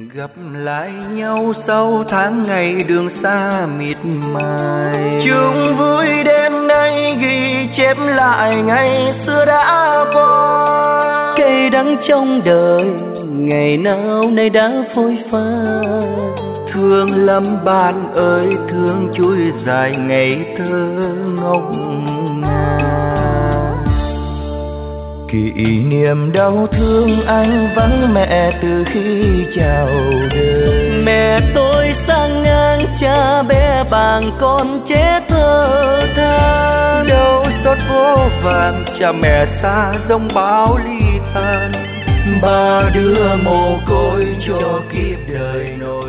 gặp lại nhau sau tháng ngày đường xa mịt mài, chung vui đêm nay ghi chép lại ngày xưa đã qua. Cây đắng trong đời ngày nào nay đã phôi pha, thương lắm bạn ơi thương chuối dài ngày thơ ngốc ngà. Kỷ niệm đau thương anh vắng mẹ từ khi chào đời. Mẹ tôi sang ngang cha bé bàng con trẻ thơ than, đau xót vô vàn cha mẹ xa giống bão ly tàn. Ba đứa mồ côi cho kiếp đời nổi